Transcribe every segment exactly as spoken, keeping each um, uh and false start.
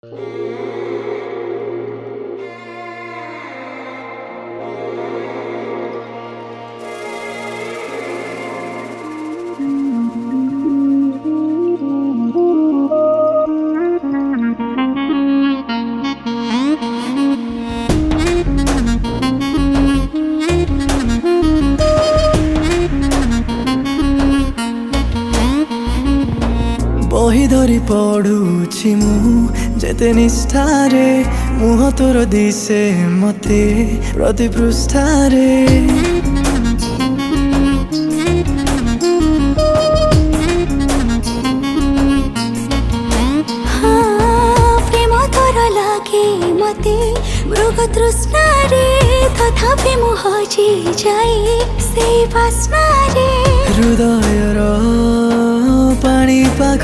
बही धरी पढ़ुछि मु जेते निष्ठारे मुह तोर दिशे मते प्रति पृष्ठारे प्रेम तोर लागे मते मृग तृष्णारे तथापि मु हजि जाए से बास्नारे हृदयर पानी पाग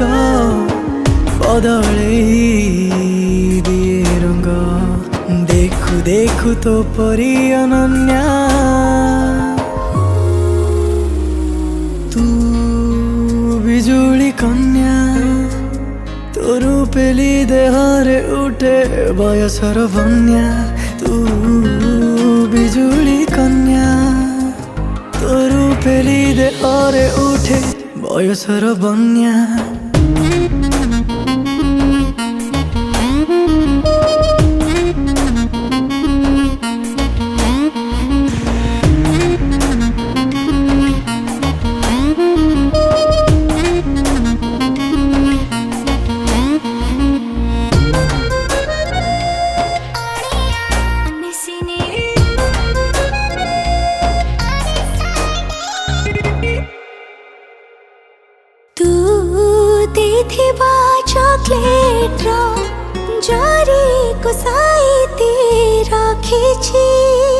बदले दिए रंग देखु देखु तो परी अनन्या तू बिजुली कन्या तोरू पेली देहरे उठे बयसर बन्या तू बिजुली कन्या तोरू पेली देहरे उठे बयसर बन्या थिबा चॉकलेट रा जारी को साइते राखिछि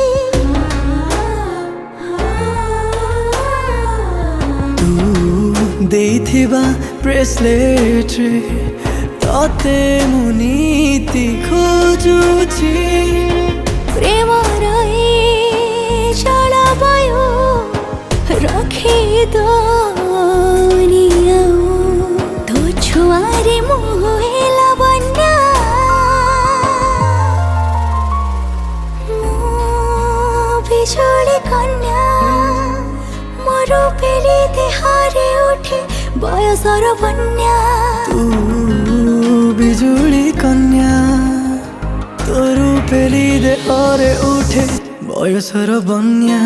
तू देथिबा ब्रेसलेट रे तते मुनीति खोजुछि प्रेम रहे जलवायु रखे दुनिया छुआरे मुहेला बन्या बिजुली कन्या मोर पेली देहरे उठे बयसर बन्या तू बिजुली कन्या तोरू पेली देहरे उठे बयसर बन्या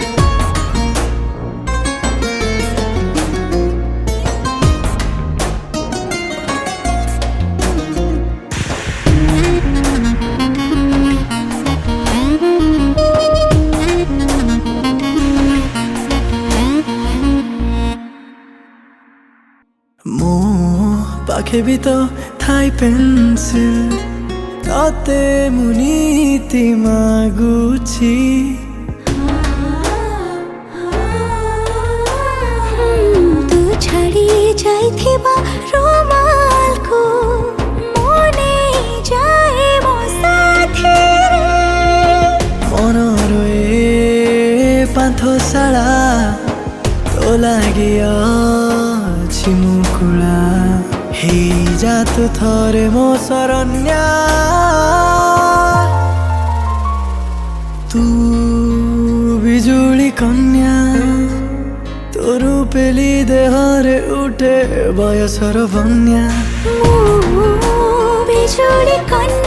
मो पाखे भी तो थाई पेंसिल ताते मुनीति मागुछि तू छड़ी जाइथिबा रुमाल को मोने जाए मो साथी मन रोए पांथशाला तो लागिया मुकुला हे जातु थरे मो शरण्या तू बिजुली कन्या तोरू पेली देहरे उठे बयसर बन्या बिजुली कन्या।